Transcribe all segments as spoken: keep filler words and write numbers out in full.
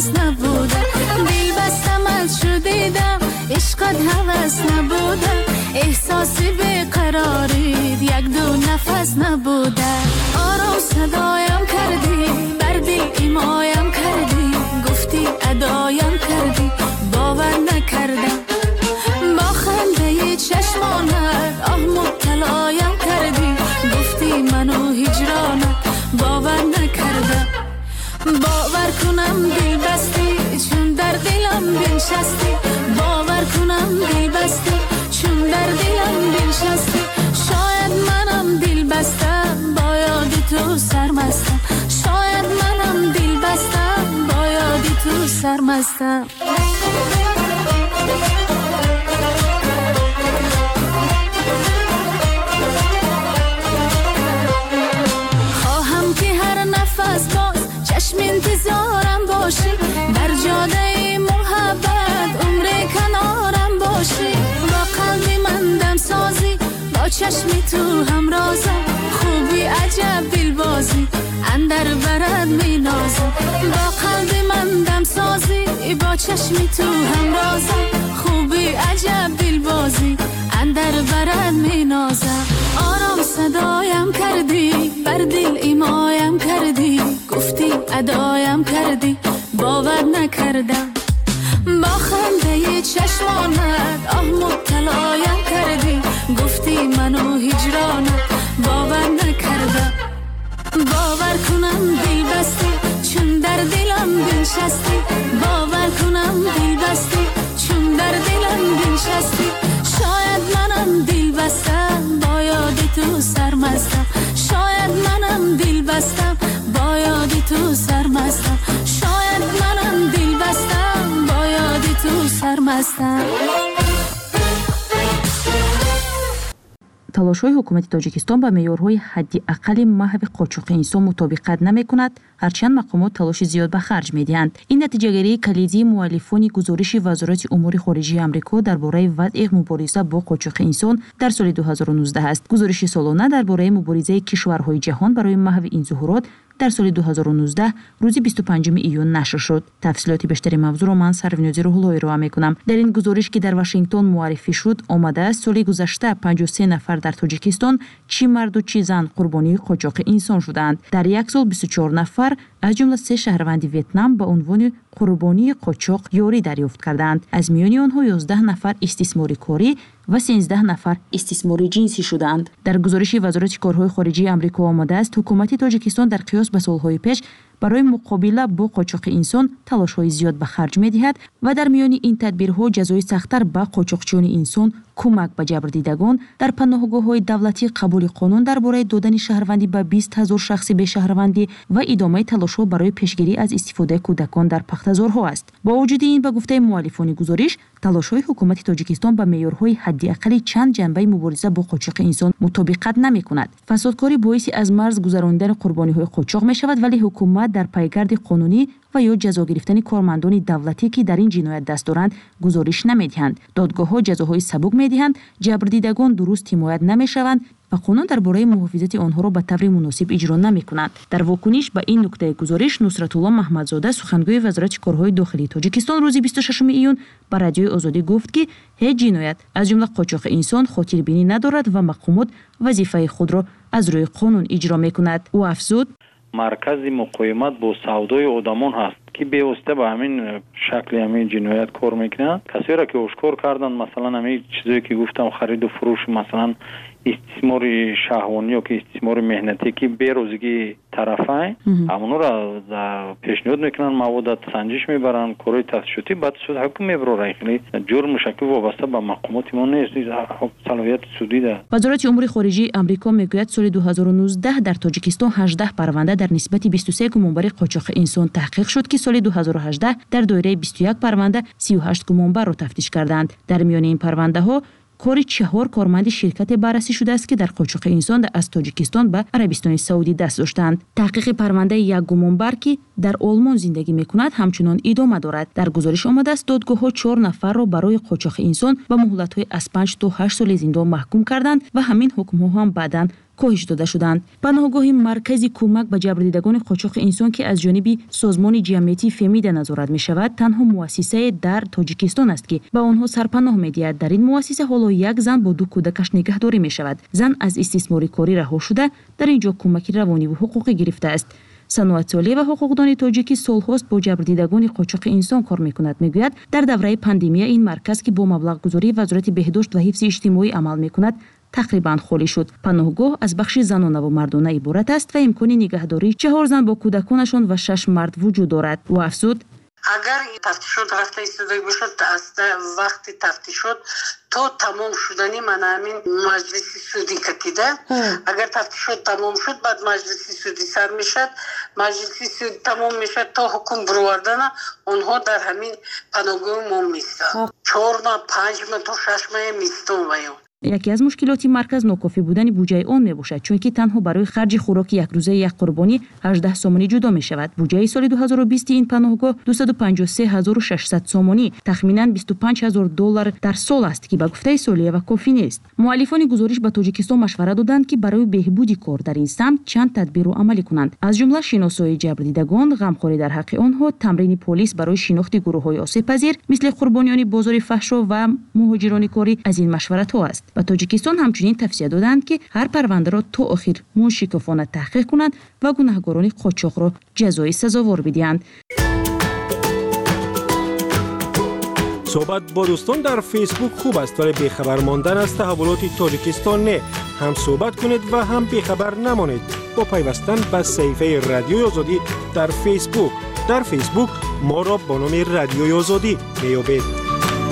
نفس نبوده دل بستم از شو دیدم عشقت هوس نبوده احساسی بیقرارید یک دو نفس نبوده آرام صدایم کردی بر دل ایمایم کردی گفتی ادایم کردی باور نکردم با خنده چشمانت آه مبتلایم کردی گفتی منو هجرانت باور نکردم باور کنم دل بستی چون در دلم بنشستی باور کنم دل بستی چون در دلم بنشستی شاید منم دل بستم با یاد تو سرمستم شاید منم دل بستم با یاد تو سرمستم خواهم که هر نفس باز چشم انتظارم باشی در جاده محبت عمر کنارم باشی با قلبی من دم سازی با چشمی تو هم رازم خوبی عجب دل بازی اندر برد می نازم با قلبی من دم سازی با چشمی تو هم رازم خوبی عجب دل بازی اندر برد می نازم آرام صدایم کردی بر دل ایمایم کردی گفتی ادایم کردی باور نکردم با خنده چشمانت آه مبتلایم کردی گفتی منو هجرانت باور نکردم باور کنم دل بستی چون در دلم بنشستی باور کنم دل بستی چون در دلم بنشستی شاید منم دل بستم با یاد تو سرمستم شاید منم دل بستم با یاد تو سرمستم شاید منم دل بستم با یاد تو سرمستم талошҳои ҳукумати тоҷикистон ба меъёрҳои ҳадди аққали маҳви қочоқи инсон мутобиқат намекунад, ҳарчанд мақомот талоши зиёд ба харҷ медиҳанд. ин натиҷагирии калидии муаллифони гузориши Вазорати умури хориҷии Амрико дар бораи вадъи мубориза бо қочоқи инсон дар соли ду ҳазору нуздаҳ аст. Гузориши солона дар бораи муборизаи кишварҳои ҷаҳон барои маҳви ин зуҳурот дар соли ду ҳазору нуздаҳ рӯзи бисту панҷуми июн нашр шуд. тафсилоти бештари мавзӯъро ман Сарвинози Рӯҳуллоҳ ироа мекунам. дар ин гузориш ки дар Вашингтон муаррифӣ шуд омадааст соли гузашта панҷоҳ и се нафар дар Тоҷикистон чӣ марду чӣ зан қурбонии қочоқи инсон шуданд. дар як сол бисту чор нафар аз ҷумла се шаҳрванди Ветнам ба унвони қурбонии қочоқ ёрӣ дарёфт карданд. аз миёни онҳо ёздаҳ нафар истисмори корӣ ва сенздаҳ нафар истисмори ҷинсӣ шуданд. дар гузориши Вазорати корҳои хориҷии Амрико омадааст ҳукумати Тоҷикистон дар қиёс ба солҳои пеш барои муқобила бо қочоқи инсон талошҳои зиёд ба харҷ медиҳад ва дар миёни ин тадбирҳо ҷазои сахттар ба қочоқчиёни инсон, кӯмак ба ҷабрдидагон, дар паноҳгоҳҳои давлатӣ қабули қонун дар бораи додани шаҳрвандӣ ба бист ҳазор шахси бешаҳрвандӣ ва идомаи талошҳо барои пешгирӣ аз истифодаи кӯдакон дар пахтазорҳо аст. бо вуҷуди ин, ба гуфтаи муаллифони гузориш, талошҳои ҳукумати Тоҷикистон ба меъёрҳои ҳадди аққали чанд ҷанбаи мубориза бо қочоқи инсон мутобиқат намекунад. фасодкорӣ боиси аз марз гузарондани қурбониҳои қочоқ мешавад, вале ҳукумат дар пайгарди қонунӣ ва ё ҷазо гирифтани кормандони давлатӣ ки дар ин ҷиноят даст доранд гузориш намедиҳанд. додгоҳҳо ҷазоҳои сабук медиҳанд, ҷабрдидагон дуруст ҳимоят намешаванд ва қонун дар бораи муҳофизати онҳоро ба таври муносиб иҷро намекунад. дар вокуниш ба ин нуктаи гузориш, Нусратулло Маҳмадзода, сухангӯи Вазорати корҳои дохилии Тоҷикистон, рӯзи бисту шашуми июн ба радиои Озодӣ гуфт ки ҳеҷ ҷиноят, аз ҷумла қочоқи инсон, хотирбинӣ надорад ва мақомот вазифаи худро аз рӯи қонун иҷро мекунад. ӯ афзуд: маркази муқоимат бо савдои одамон ҳаст ки бевосита ба ҳамин шакли ҳамин ҷиноят кор мекунанд. касеро ки ошкор карданд, масалан ҳамин чизое ки гуфтам, хариду фурӯш, масалан истисмори шаҳвонӣ ё ки истисмори меҳнатӣ ки берозиги тарафайн, ҳамонро пешниҳод мекунанд, маводат санҷиш мебаранд, корои тафтишотӣ, баъд суд ҳукм мебарорад. хеле ҷурми шакли вобаста ба мақомоти мо нест, салоҳияти судӣ дорад. Вазорати умури хориҷии Амрико мегӯяд, соли ду ҳазору нуздаҳ дар Тоҷикистон ҳаждаҳ парванда дар нисбати бисту се гумонбари қочоқи инсон таҳқиқ шуд ки соли ду ҳазору ҳаждаҳ дар доираи бисту як парванда си ю ҳашт гумонбарро тафтиш карданд. дар миёни ин парвандаҳо кори чаҳор корманди ширкате баррасӣ шудааст ки дар қочоқи инсон аз Тоҷикистон ба Арабистони Саудӣ даст доштанд. таҳқиқи парвандаи як гумонбар ки дар Олмон зиндагӣ мекунад ҳамчунон идома дорад. дар гузориш омадааст додгоҳҳо чор нафарро барои қочоқи инсон ба муҳлатҳои аз панҷ то ҳашт соли зиндон маҳкум карданд ва ҳамин ҳукмҳо ҳам баъдан کاهش داده شدند. پناهگاه مرکزی کمک به جبردیدگان قاچاق انسان که از جانب سازمان جمعیتی فهمیده نظارت می شود تنها مؤسسه در تاجیکستان است که به آنها سرپناه می دهد. در این مؤسسه حالا یک زن با دو کودکش نگهداری می شود. زن از استثمار کاری رها شده در اینجا کمک روانی و حقوقی گرفته است. صنوات سالی و حقوقدان تاجیکی سالهاست با جبردیدگان قاچاق انسان کار میکند. میگوید در دوره پاندمی این مرکز که با مبلغ گذاری وزارت بهداشت و حفظ اجتماعی عمل میکند تقریبا خالی شد. پناهگاه از بخش زنانه و مردانه عبارت است و امکان نگهداری چهار زن با کودکانشان و شش مرد وجود دارد. و افزود اگر تفتیشات رفته ایستاده باشد از وقتی تفتیشات تا تمام شدنی من همین مجلسی سودی کتیده اگر تفتیشات تمام شد بعد مجلسی سودی سر میشد مجلسی سودی تمام میشد تا حکم بروردن اونها در همین پناهگاه ما میستن چهار ماه پنج ماه تا شش ماه میستون ویون. یکی از مشکلات مرکز ناکافی بودن بودجه آن میباشد چون که تنها برای خرج خوراک یک روزه یک قربانی هجده سومانی جدا می شود. بودجه سال دو هزار و بیست این پناهگاه دویست و پنجاه و سه هزار و ششصد سومانی تخمینا بیست و پنج هزار دلار در سال است که به گفته سالیه و کافی نیست. مؤلفان گزارش به تاجیکستان مشورت دادند که برای بهبودی کار در این سمت چند تدبیر رو عملی کنند. از جمله شناسایی جبردیدگان، غمخواری در حق آنها، تمرین پلیس برای شناخت گروه‌های آسیب‌پذیر مثل قربانیان بازار فحشا و مهاجران کاری از این مشورت ها است. و تاجیکستان همچنین توصیه دادند که هر پرونده را تا آخر موشکافانه تحقیق کنند و گناهکاران قاچاق را جزای سزاوار بدهند. صحبت با دوستان در فیسبوک خوب است ولی بیخبر ماندن از تحولات تاجیکستان نه. هم صحبت کنید و هم بیخبر نمانید با پیوستن به صفحه رادیوی آزادی در فیسبوک. در فیسبوک ما را با نام رادیوی آزادی میابید.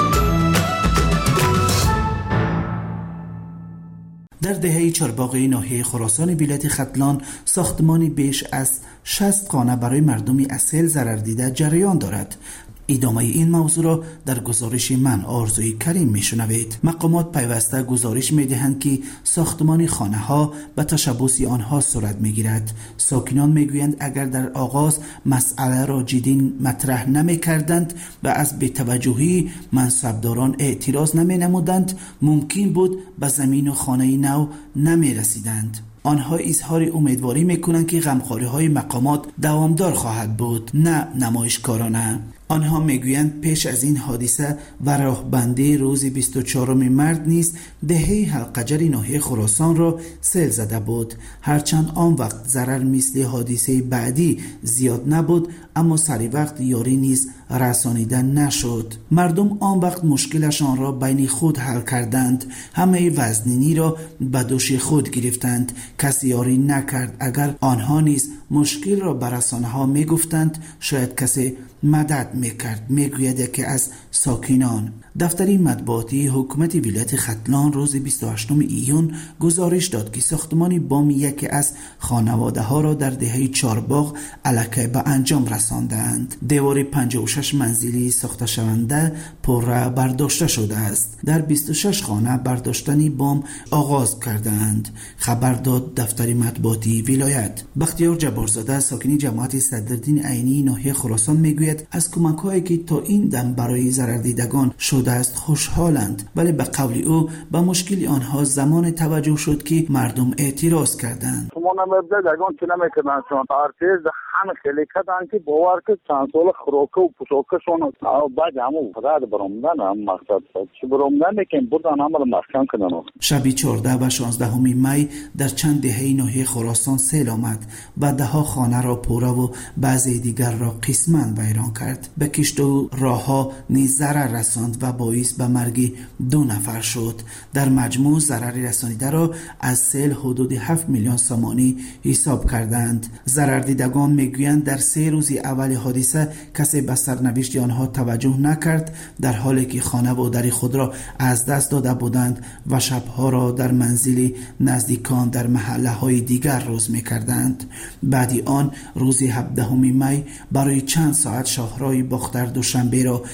در دهه چهارباغه ناحیه خراسان ولایت ختلان ساختمانی بیش از شصت خانه برای مردمی اصیل ضرر دیده جریان دارد. ادامه این موضوع را در گزارش من آرزوی کریم میشنوید. مقامات پیوسته گزارش میدهند که ساختمان خانه ها به تشبث آنها صورت میگیرد. ساکنان میگویند اگر در آغاز مسئله را جدی مطرح نمیکردند و از بی‌توجهی منصبداران اعتراض نمی نمودند ممکن بود به زمین و خانه نو نمی رسیدند. آنها اظهار امیدواری میکنند که غمخواری مقامات دوامدار خواهد بود، نه نمایشکارانه. آنها میگویند پیش از این حادثه و راهبندی روز بیست و چهارم مارس نیز دهه حلقجر ناحیه خراسان را سیل زده بود. هرچند آن وقت ضرر مثل حادثه بعدی زیاد نبود اما سری وقت یاری نیز رسانیده نشد. مردم آن وقت مشکلشان را بین خود حل کردند. همه وزنینی را به دوش خود گرفتند. کسی یاری نکرد. اگر آنها نیز مشکل را به رسانه ها می گفتند شاید کسی مدد میکرد. میگوید که از ساکنان دفتری مطبوعاتی حکومت ولایت ختلان روز بیست و هشتم ایون گزارش داد که ساختمان بام یکی از خانواده ها را در دهه چهارباغ الکی به انجام رساندند. دیوار پنجاه و شش منزلی ساخته شونده پره برداشته شده است. در بیست و شش خانه برداشتن بام آغاز کردند. خبر داد دفتر مطبوعاتی ولایت. بختیار جبارزاده ساکن جماعت صدرالدین عینی ناحیه خراسان میگوید از کمک هایی که تا این دم برای ضرر دیدگان شده است خوشحالند، ولی به قول او به مشکل آنها زمان توجه شد که مردم اعتراض کردند. شما نمیده دگان چه نمیکنن چون ارتیز همه خیلی کردن که باور که چند سال خروکه و پشوکشون بعد همون فراد برامدن هم مقصد چه برامدن که بردن عمل محکم کردن. شب چهارده و شانزده می در چند دهه ناحیه خراسان سیل آمد و ده ها خانه را پره و بعضی دیگر را قسماً ویران کرد. به کشت و راهها نیز ضرر رساند و باعث به مرگ دو نفر شد. در مجموع ضرر رسانیده را از سیل حدود هفت میلیون سومانی حساب کردند. ضرر دیدگان میگویند در سه روز اول حادثه کسی به سرنوشت آنها توجه نکرد، در حالی که خانه و در خود را از دست داده بودند و شبها را در منزل نزدیکان در محله های دیگر روز میکردند. بعدی آن روز هفدهم می برای چند ساعت شاهراه باختر دوشنبه را به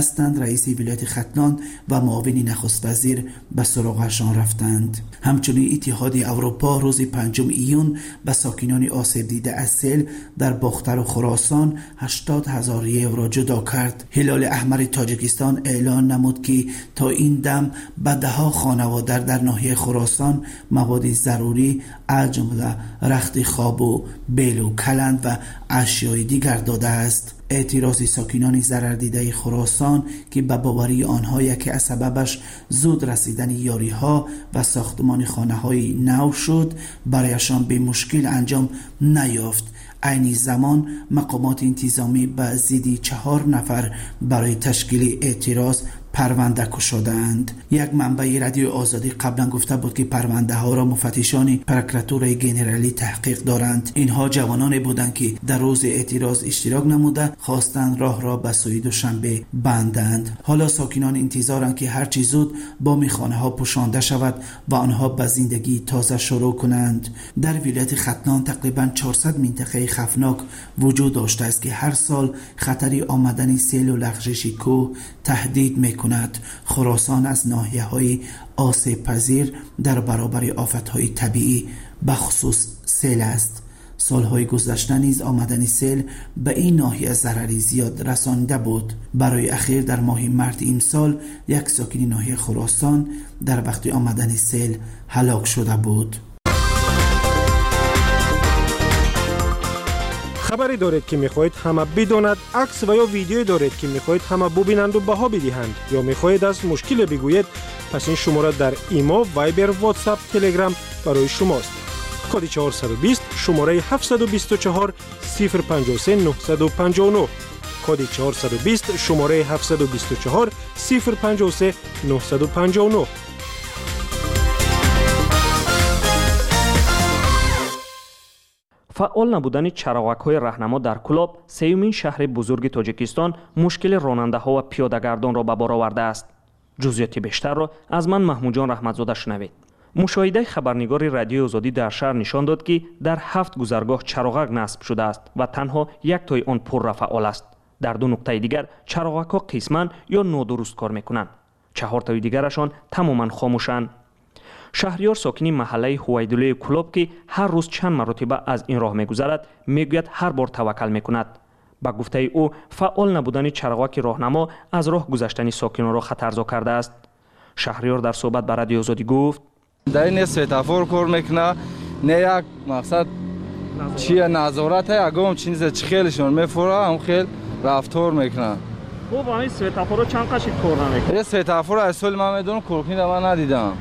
بستند، رئیس ولایت ختلان و معاون نخست وزیر به سراغشان رفتند. همچنین اتحاد اروپا روز پنجم ایون به ساکنان آسیب دیده از سیل در باختر و خراسان هشتاد هزار یورو جدا کرد. هلال احمر تاجیکستان اعلان نمود که تا این دم به ده ها خانواده در ناحیه خراسان مواد ضروری از جمله رخت خواب و بیل و کلند و اشیای دیگر داده است. اعتراض ساکنان ضرر دیده خراسان که به باوری آنها یکی از سببش زود رسیدن یاری ها و ساختمان خانه های نو شد برایشان به مشکل انجام نیافت. عین زمان مقامات انتظامی به زیدی چهار نفر برای تشکیل اعتراض پرونده کشادند. یک منبع رادیو آزادی قبلا گفته بود که پرونده ها را مفتشان پروکراتور گنرالی تحقیق دارند. اینها جوانان بودند که در روز اعتراض اشتراک نموده خواستند راه را به سوی دوشنبه بندند. حالا ساکنان انتظارند که هر چه زود بام خانه ها پوشانده شود و آنها به زندگی تازه شروع کنند. در ولایت ختلان تقریبا چهارصد منطقه خفناک وجود داشته است که هر سال خطر آمدن سیل و لغزش کوه تهدید می‌کند. خراسان از ناحیه‌های آسیب پذیر در برابر آفت‌های طبیعی به خصوص سیل است. سالهای گذشته نیز آمدن سیل به این ناحیه ضرری زیاد رسانده بود. برای اخیر در ماه مارس امسال یک ساکن ناحیه خراسان در وقت آمدن سیل هلاک شده بود. خبری دارید که میخواهید همه بداند، عکس و یا ویدیویی دارید که میخواهید همه ببینند و بها بدهند یا میخواهید از مشکل بگویید، پس این شماره در ایما، وایبر، واتساپ، تلگرام برای شماست. کد چهارصد و بیست شماره هفتصد و بیست و چهار صفر پنجاه و سه نهصد و پنجاه و نه. کد چهارصد و بیست شماره هفتصد و بیست و چهار صفر پنجاه و سه نهصد و پنجاه و نه. فعال نبودن چراغک‌های راهنما در کلاب، سیومین شهر بزرگ تاجیکستان، مشکل راننده‌ها و پیاده‌گردان را به بار آورده است. جزئیات بیشتر را از من محمود جان رحمتزاده شنوید. مشاهده خبرنگار رادیو آزادی در شهر نشان داد که در هفت گذرگاه چراغک نصب شده است و تنها یک تای آن پر فعال است. در دو نقطه دیگر چراغک‌ها قسماً یا نادرست کار می‌کنند. چهار تای دیگرشان تماماً خاموشند. شهریار ساکنی محله هویدوله کلاب که هر روز چند مرتبه از این راه می‌گذرد میگوید هر بار توکل می‌کند. با گفته او فعال نبودن چراغک راهنما از راه گذشتن ساکنان را خطرزا کرده است. شهریار در صحبت با رادیو آزادی گفت در این سویتافور کار میکنه، نه یک مقصد چیه نظارت های اگه چیزی چی خیلیشون میفوره هم خیل رفتار میکنه. او با این سویتافور رو چند قشید کار نمیکنه؟ این سویتافور اصول من میدونم کورکنی رو من ندیدم.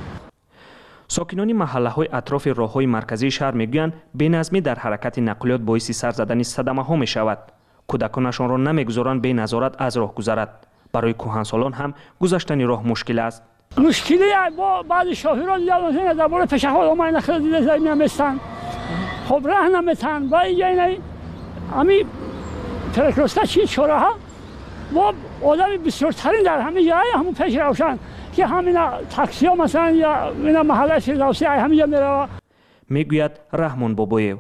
ساکنان محله های اطراف راه های مرکزی شهر میگویند بی‌نظمی در حرکت نقلیات باعث سر زدن صدمه ها می شود. کودکانشان را نمیگذارند بی نظارت از راه گذرد. برای کهنسالان هم گذشتن راه مشکل است. مشکلی با بعضی شاهران یادتونه در باره پشه‌ها اومدن نخل دیده زمین نمیستن. خب راه نمیتن و اینجا اینه همی ترکرسته چی چوره ها و آدمی بسیارترین در همه جای همون پیش روشن که همین تاکسی ها مثلا یا این محله فردوسی همینجا میره. میگوید رحمان بابایو.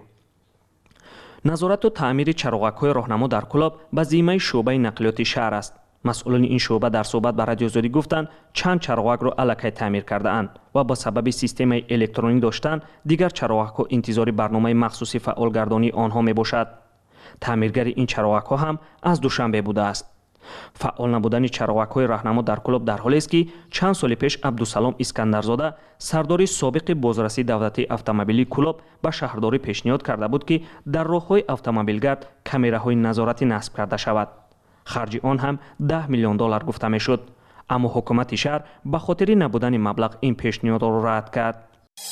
نظارت و تعمیر چراغک‌های راهنما در کلاب به ذمه شعبه نقلیات شهر است. مسئولان این شعبه در صحبت با رادیو آزادی گفتند چند چراغک را الکی تعمیر کرده اند و با سبب سیستم الکترونیک داشتن دیگر چراغک ها انتظار برنامه مخصوصی فعالگردانی آنها می باشد. تعمیرگر این چراغک ها هم از دوشنبه بوده است. فعال نبودن چراغک های راهنما در کلاب در حالی است که چند سال پیش عبدالسلام اسکندرزاده سردار سابق بازرسی دولتی اتومبیلی کلاب به شهرداری پیشنهاد کرده بود که در راههای اتومبیلگرد کامراهای نظارتی نصب کرده شود. خرج آن هم ده میلیون دلار گفته میشد، اما حکومت شهر به خاطر نبودن مبلغ این پیشنهاد را رد کرد.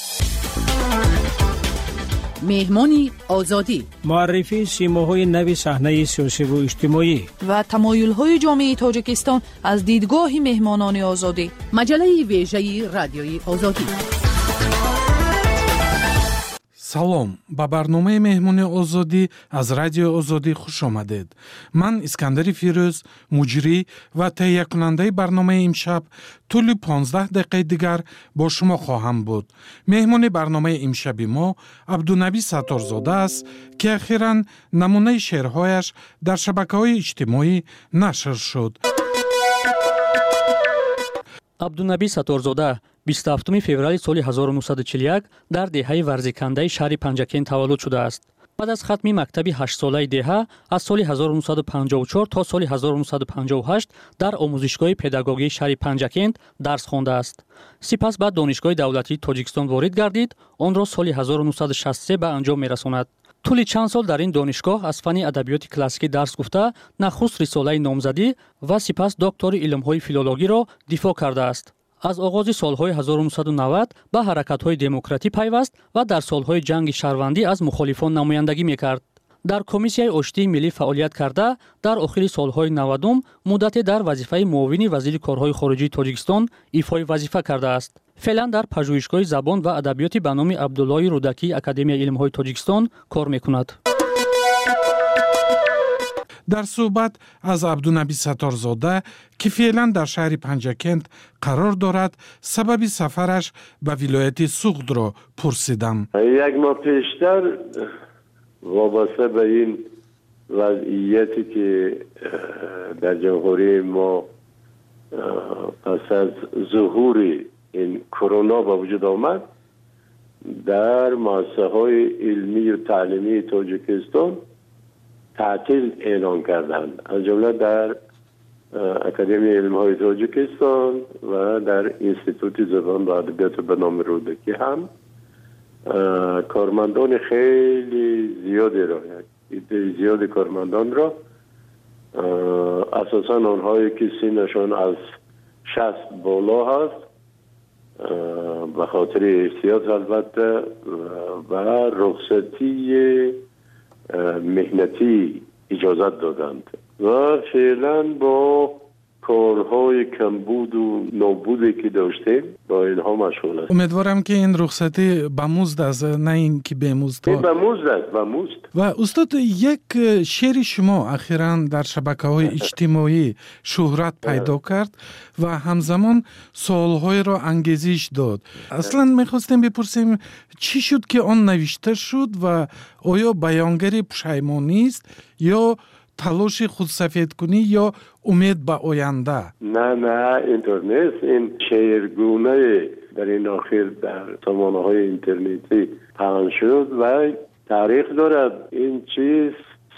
مهمانی آزادی، معرفی سیماهای نوی صحنه سیاسی و اجتماعی و تمایل‌های جامعه تاجیکستان از دیدگاه مهمانان آزادی. مجله ویژه رادیوی آزادی. салом ба барномаи меҳмони озодӣ аз радиои озодӣ хуш омадед. ман искандари фирӯз, муҷрӣ ва таҳиякунандаи барномаи имшаб тӯли понздаҳ дақиқаи дигар бо шумо хоҳам буд. меҳмони барномаи имшаби мо абдунаби сатторзода аст ки ахиран намунаи шеърҳояш дар шабакаҳои иҷтимоӣ нашр шуд. عبدالنبی ستارزاده بیست و هفتم فوریه سال هزار و نهصد و چهل و یک در دهه ورزیکنده شهر پنجکین تولد شده است. بعد از ختم مکتب هشت ساله دهه از سال هزار و نهصد و پنجاه و چهار تا سال هزار و نهصد و پنجاه و هشت در آموزشگاه پداگوژی شهر پنجکند درس خوانده است. سپس به دانشگاه دولتی تاجیکستان وارد گردید، آن را سال هزار و نهصد و شصت و سه به انجام می‌رساند. طول چند سال در این دانشگاه از فن ادبیات کلاسیکی درس گفته، نخست رساله نامزدی و سپس دکتر علوم‌های فیلولوژی را دفاع کرده است. از آغاز سالهای هزار و نهصد و نود به حرکت‌های دموکراتی پیوست و در سالهای جنگ شهروندی از مخالفان نمایندگی می‌کرد. در کمیسیای آشتی ملی فعالیت کرده، در آخر سالهای نودم مدتی در وظیفه معاون وزیر کارهای خارجی تاجیکستان ایفای وظیفه کرده است. فعلا در پژوهشگاه زبان و ادبیات به نام عبدالله رودکی اکادمی علم‌های تاجیکستان کار می‌کند. در صحبت از عبدالنبی ستارزاده که فعلا در شهر پنجکند قرار دارد، سبب سفرش به ولایت سوخت را پرسیدم. یک ماه پیشتر وابسته به این وضعیتی که در جمهوری ما پس از ظهور این کرونا به وجود آمد، در مؤسسه‌های علمی و تعلیمی تاجیکستان تعطیل اعلان کردند، از جمله در اکادمی علم‌های تاجیکستان و در انستیتوت زبان و ادبیات به نام رودکی هم کارمندان خیلی زیادی را، عده زیاد کارمندان را، اساساً آنهایی که سنشان از شصت بالا هست، به خاطر احتیاط البته و رخصتی مهنتی اجازت دادند و فعلا با کارهای کمبود و نابودی که داشتیم با اینها مشغول است. امیدوارم که این رخصتی به مزد است، نه این که به مزد. به مزد است، به مزد. و استاد، یک شعر شما اخیراً در شبکه‌های اجتماعی شهرت پیدا کرد و همزمان سوال‌های را انگیزش داد. اصلاً می‌خواستیم بپرسیم چی شد که آن نوشته شد و آیا بیانگر پشیمانی است یا تلاش خودسفید کنی یا امید به آینده؟ نه نه اینطور نیست. این شعرگونه در این آخر در سامانه‌های اینترنتی پخش شد و تاریخ دارد. این چیز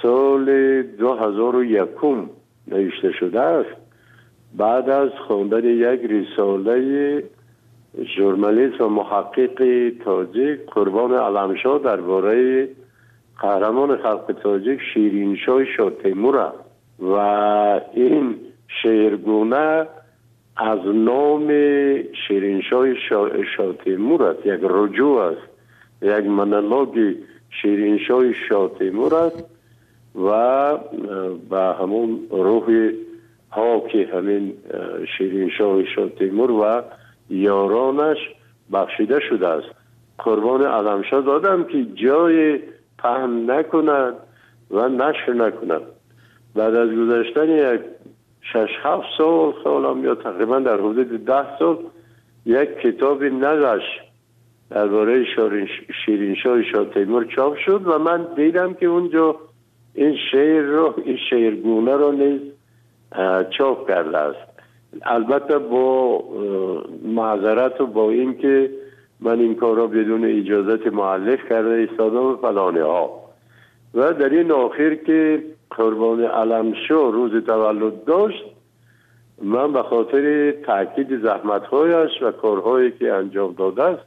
سال دو هزار و یک نوشته شده است، بعد از خواندن یک رساله ژورنالیست و محقق تاجیک قربان علمشاه درباره قهرمان خلق تاجیک شیرینشاه شاه تیمور و این شعرگونه از نام شیرینشاه شاه تیمور است، یک رجوع است، یک مونولوگ شیرینشاه شاه تیمور است و به همون روح پاک همین شیرینشاه شاه تیمور و یارانش بخشیده شده است. قربان علمشاه دادم که جای پهن نکند و نشر نکند. بعد از گذشتن یک شش هفت سال سالم یا تقریبا در حدود ده سال یک کتاب نقش درباره شیرینشاه شاه تیمور چاپ شد و من دیدم که اونجا این شعر رو، این شعرگونه رو نیز چاپ کرده است. البته با معذرت و با این که من این کار را بدون اجازت مؤلف کرده ایستادم و فلانه ها. و در این آخر که قربان علمشاه روز تولد داشت، من به خاطر تاکید زحمت‌هایش و کارهایی که انجام داده است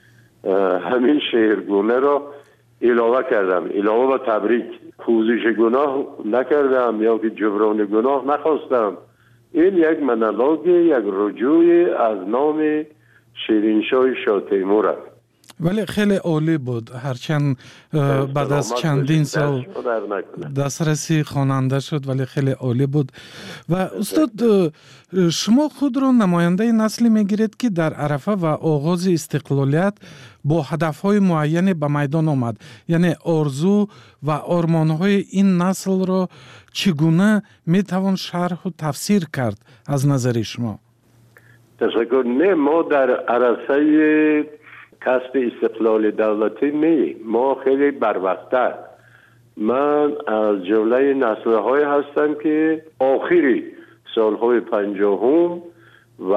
همین شعرگونه را علاوه کردم، علاوه و تبریک. پوزش گناه نکردم یا که جبران گناه نخواستم. این یک مونولوگ، یک رجوع از نام شیرینشاه شاه تیمور است. ولی خیلی عالی بود، هرچند بعد از چندین سال دسترسی خواننده شد ولی خیلی عالی بود. و استاد، شما خود را نماینده نسلی میگیرید که در عرفه و آغاز استقلالیت با هدفهای معین به میدان آمد، یعنی آرزو و آرمانهای این نسل را چگونه میتوان شرح و تفسیر کرد از نظر شما؟ تشکر. نه، ما در عرصه کسب استقلال دولتی نه، ما خیلی بروقت‌تر. من از جمله نسل‌های هستم که آخری سالهای پنجاهم و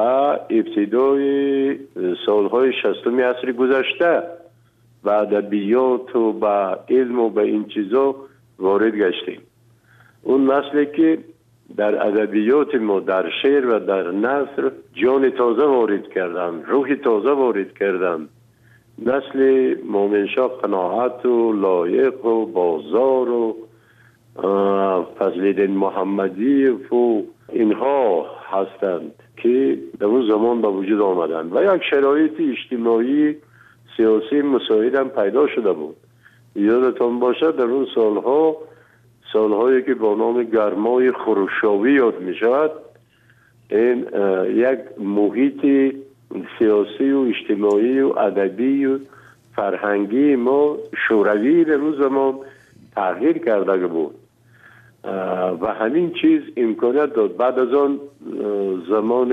ابتدای سالهای شصتم عصر گذشته به ادبیات و به علم و به این چیزا وارد گشتیم. اون نسلی که در ادبیات ما، در شعر و در نثر جان تازه وارد کردن، روح تازه وارد کردن. نسل مومنشاه قناعت و لایق و بازار و فضل‌الدین محمدی و اینها هستند که در اون زمان به وجود آمدن و یک شرایط اجتماعی سیاسی مساعد هم پیدا شده بود. یادتان باشد در اون سالها، سالهایی که با نام گرمای خروشاوی یاد می شود، این یک محیط سیاسی و اجتماعی و ادبی و فرهنگی ما شوروی در اون زمان تغییر کرده بود و همین چیز امکانیت داد. بعد از آن زمان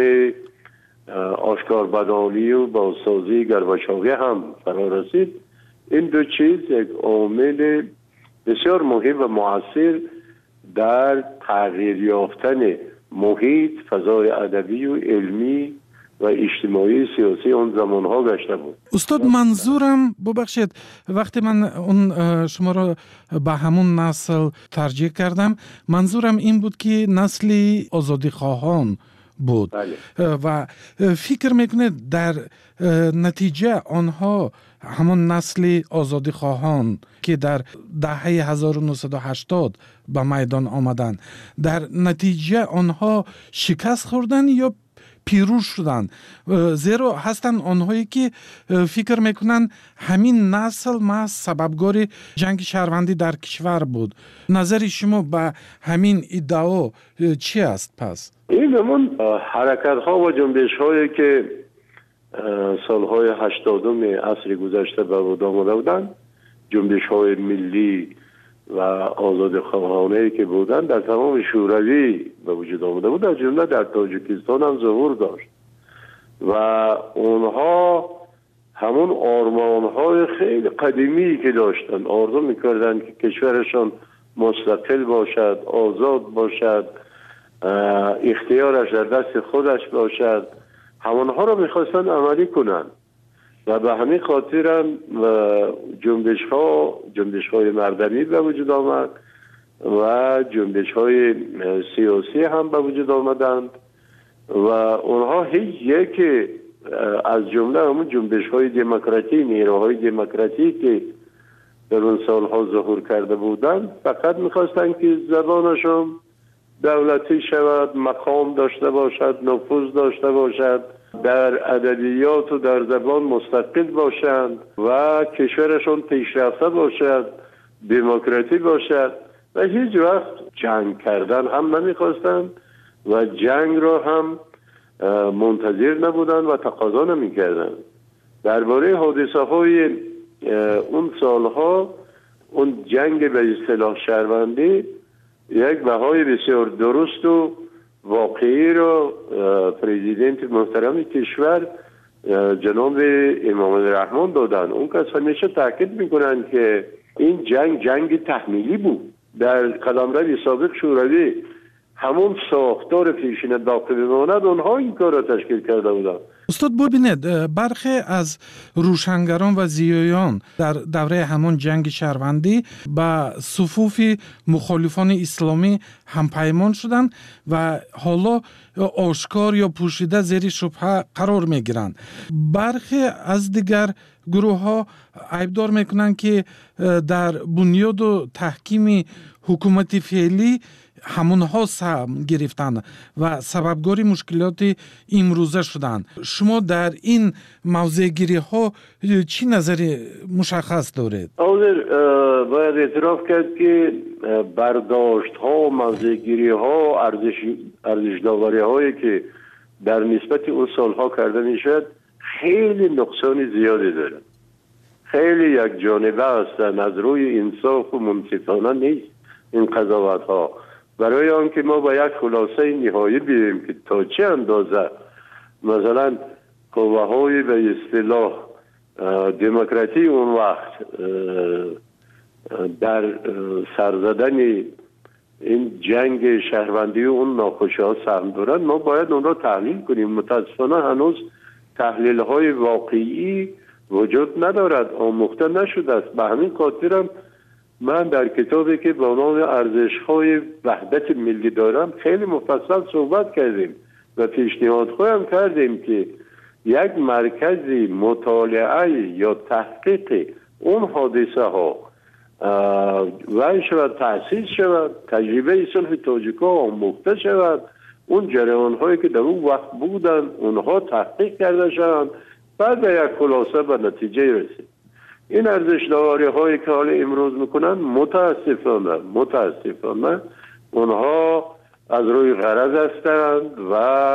آشکار بدانی و بازسازی گرباچوی هم فرا رسید. این دو چیز یک عامل بسیار مهم و مؤثر در تغییر یافتن محیط، فضای ادبی و علمی و اجتماعی سیاسی اون زمانها گشته بود. استاد منظورم ببخشید، وقتی من اون شما را به همون نسل ترجیح کردم، منظورم این بود که نسلی آزادی خواهان بود. بله. و فکر میکنه در نتیجه آنها همون نسل آزادی خواهان که در دهه هزار و نهصد و هشتاد به میدان آمدن، در نتیجه آنها شکست خوردن یا پیروز شدن؟ زیرا هستن آنهایی که فکر میکنن همین نسل ما سببگار جنگ شهروندی در کشور بود. نظر شما به همین ادعا چی است پس؟ این همون حرکت ها و جنبش هایی که سالهای هشتادم عصر گذشته به وجود آمده بودند، جنبش های ملی و آزاد خواهانه که بودن در تمام شوروی به وجود آمده بود، در جمله در تاجیکستان هم ظهور داشت و اونها همون آرمان های خیلی قدیمی که داشتن، آرزو میکردن که کشورشان مستقل باشد، آزاد باشد، اختیارش در دست خودش باشد، همونها رو میخواستن عملی کنن و به همین خاطر هم جنبش ها جنبش های مردمی به وجود آمد و جنبش های سیاسی هم به وجود آمدند و اونها هیچ یک از جمله همون جنبش های دموکراتی، نیروهای دموکراتی که در اون سالها ظهور کرده بودند فقط میخواستن که زبانشون دولتی شود، مقام داشته باشد، نفوذ داشته باشد، در ادبیات و در زبان مستقل باشند و کشورشون پیشرفته باشد، دموکراتی باشد و هیچ وقت جنگ کردن هم نمیخواستند و جنگ را هم منتظر نبودند و تقاضا نمیکردند. درباره حادثه های اون سالها، اون جنگ به اصطلاح شهروندی یک بهای بسیار درست و واقعی رو پرزیدنت محترم کشور جناب امام الرحمن دادن. اون کس همیشه تاکید میکنن که این جنگ جنگ تحمیلی بود. در قلمرو سابق شوروی همون ساختار پیشین باقی بماند، اونها این کار را تشکیل کرده بودن. استاد ببینید، برخی از روشنگران و زیایان در دوره همون جنگ شهروندی به صفوف مخالفان اسلامی همپیمان شدند و حالا آشکار یا پوشیده زیر شبهه قرار میگیرند. برخی از دیگر گروه ها عیبدار میکنند که در بنیاد و تحکیم حکومت فعلی همونها سهم گرفتن و سببگاری مشکلات امروزه شدن. شما در این موضوع گیری ها چی نظری مشخص دارید؟ حاضر باید اعتراف کرد که برداشت ها، موضوع گیری ها، ارزش ارزش داوری هایی که در نسبت اون سالها کرده میشد خیلی نقصان زیادی داره، خیلی یک جانبه هستن، از روی انصاف و منصفانه نیست این قضاوت ها. برای آنکه ما با یک خلاصه نهایی بیاییم که تا چه اندازه مثلا قوه های به اصطلاح دموکراتی اون وقت در سرزدن این جنگ شهروندی و اون ناخوشی ها سهم دارن، ما باید اون را تحلیل کنیم. متاسفانه هنوز تحلیل های واقعی وجود ندارد، آموخته نشده است. به همین خاطرم من در کتابی که با نام ارزش های وحدت ملی دارم خیلی مفصل صحبت کردیم و پیشنهاد خواهم کردیم که یک مرکزی مطالعه یا تحقیق اون حادثه ها وای شود، تأسیس شود، تجربه صلح تاجیک‌ها آموخته شود، اون جریان هایی که در اون وقت بودن اونها تحقیق کرده شوند، بعد به یک خلاصه به نتیجه رسید. این ارزش داوری هایی که حالا امروز میکنن متاسفانه متاسفانه اونها از روی غرض هستند و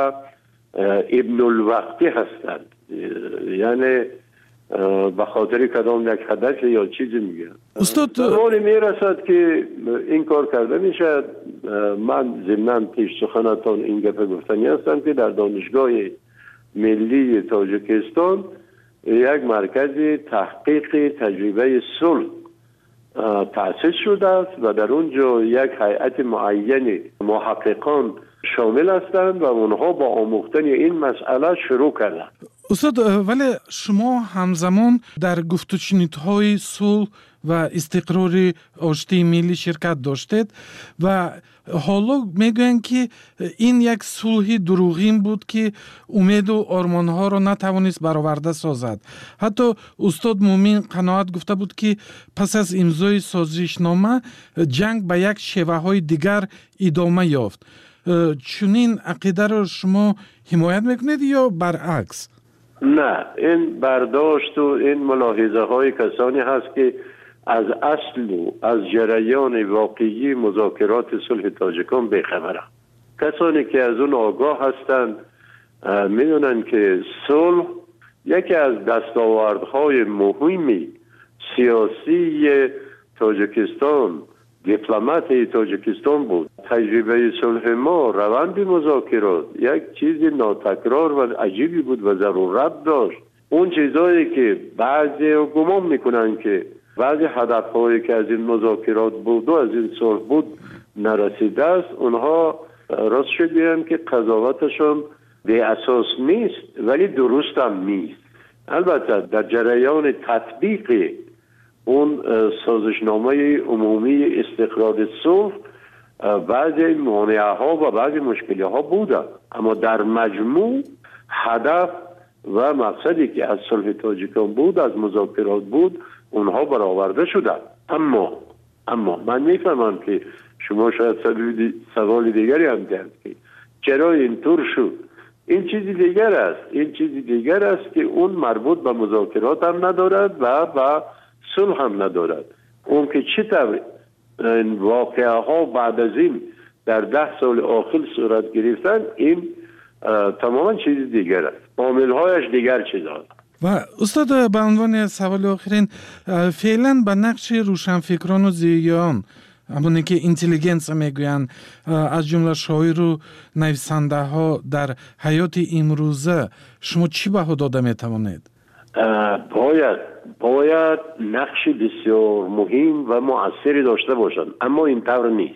ابن الوقتی هستند، یعنی به خاطر کدام یک هدف یا چیزی میگن. استاد زمانی میرسد که این کار کرده میشد. من ضمناً پیش سخنتان این گپ گفتنی هستم که در دانشگاه ملی تاجیکستان یک مرکز تحقیق تجربه صلح تأسیس شده است و در اونجا یک هیئت معین محققان شامل هستند و اونها با آموختن این مسئله شروع کردند. استاد، ولی شما همزمان در گفت و شنودهای صلح و استقرار آشتی ملی شرکت داشتید و حالا میگوین که این یک صلح دروغین بود که امید و آرمانها را نتوانست برآورده سازد. حتی استاد مومن قناعت گفته بود که پس از امضای سازشنامه جنگ به یک شیوه های دیگر ادامه یافت. چنین عقیده را شما حمایت میکنید یا برعکس؟ نه، این برداشت و این ملاحظه های کسانی هست که از اصل و از جریان واقعی مذاکرات صلح تاجیکان بی‌خبرند. کسانی که از اون آگاه هستند میدونن که صلح یکی از دستاوردهای مهمی سیاسی تاجیکستان، دیپلمات تاجیکستان بود. تجربه صلح ما، روند مذاکرات یک چیز ناتکرار و عجیبی بود و ضرورت داشت. اون چیزایی که بعضی گمان میکنن که بعضی هدفهایی که از این مذاکرات بود و از این صلح بود نرسیده است، اونها راست شد بگم که قضاوتشون بی اساس نیست ولی درست هم نیست. البته در جریان تطبیق اون سازشنامه عمومی استقرار صلح بعضی مانعه ها و بعضی مشکلی ها بوده، اما در مجموع هدف و مقصدی که از صلح تاجیکان بود، از مذاکرات بود، اونها برآورده شده. اما اما من میفهمم که شما شاید سوال دیگری هم دارید که چرا اینطور شد. این چیزی دیگر است این چیزی دیگر است که اون مربوط به مذاکرات هم ندارد و به صلح هم ندارد. اون که چطور این واقعه ها بعد از این در ده سال آخر صورت گرفتن، این تماما چیز دیگر است، عامل هایش دیگر چیز است. و استاد، به عنوان سوال آخرین، فعلا به نقش روشنفکران و زیان، همونی که اینتلیجنس میگوین، از جمله شاعر و نویسنده ها در حیات امروزه، شما چی بها داده میتوانید؟ باید باید نقش بسیار مهم و مؤثری داشته باشند، اما این طور نیست.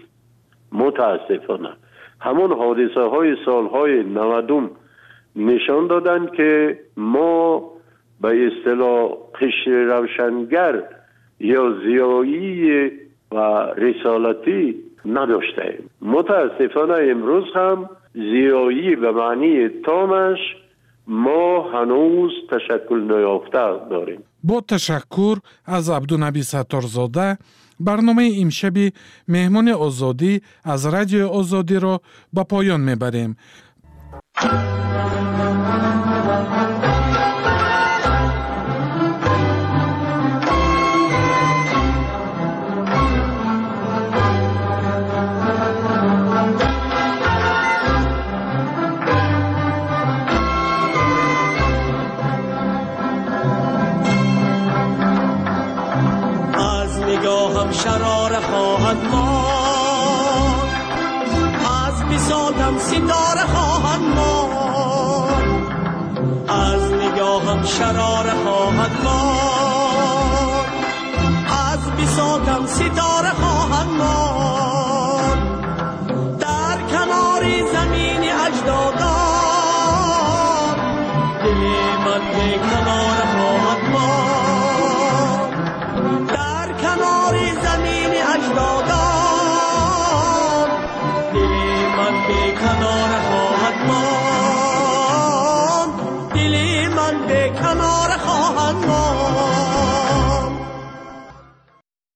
متاسفانه همون حادثه های سالهای نودم نشان دادن که ما به اصطلاح قشر روشنگر یا زیایی و رسالتی نداشتیم. متاسفانه امروز هم زیایی به معنی تامش ما هنوز تشکل نیافته داریم. با تشکر از عبدالنبی ستارزاده، برنامه امشبی مهمان آزادی از رادیو آزادی را به پایان میبریم. نگاهم شرار خواهد ماند، از بساطم ستاره خواهد ماند، از نگاهم شرار خواهد ماند، از بساطم ستاره خواهد ماند.